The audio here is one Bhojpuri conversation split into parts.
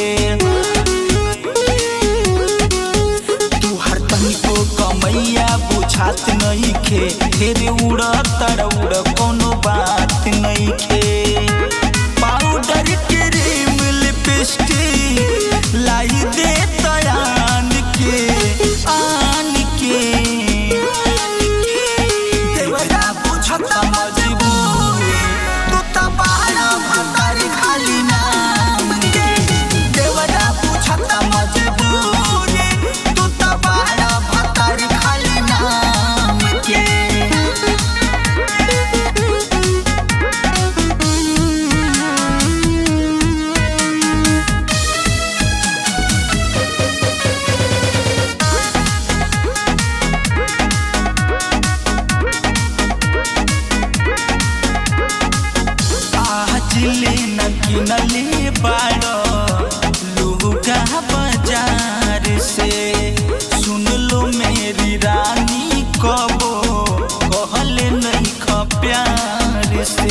तू हर तनिको कमैया बुझात नइखे, ढेर उड़ कोनो बात नइखे। पाउडर क्रीम लिपस्टिक लाई दे तयान के आन के, देवरा बुझता मजबूरी तू त बड़ा भतारी खाली नाम के। देवरा बुझता मजबूरी तू त बड़ा भतारी खाली नाम के। ले न किनले बाड़ो लुगा बाजार से, सुन लो मेरी रानी कबो कहले नहीं ख प्यार से।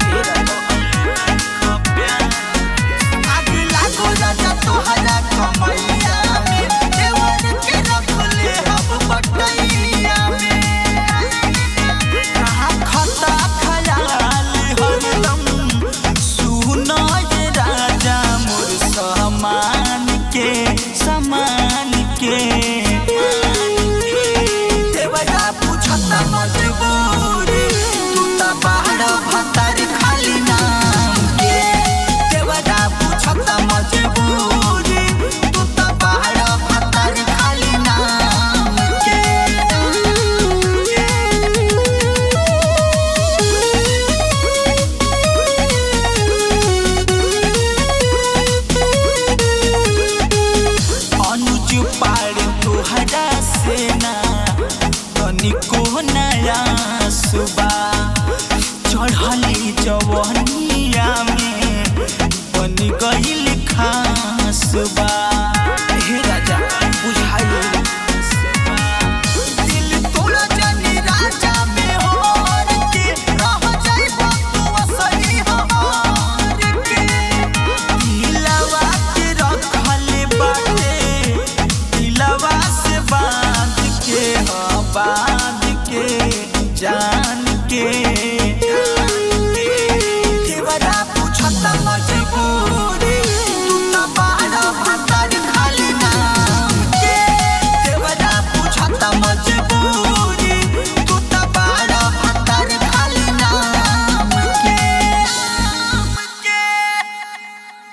आगे लागो राजा तोहरा कमैया में, देवर के रखले हम बटैया में। कहाँ खता खयाल हरदम समान के। देवरा बुझता मजबूरी तू त बड़ा भतारी खाली नाम के। देवरा बुझता मजबूरी तू त बड़ा भतारी खाली नाम के। पाड़ तोहरा से ना तनिको नया सुबह, चढ़ली जवनिया में बन गइल खास बा।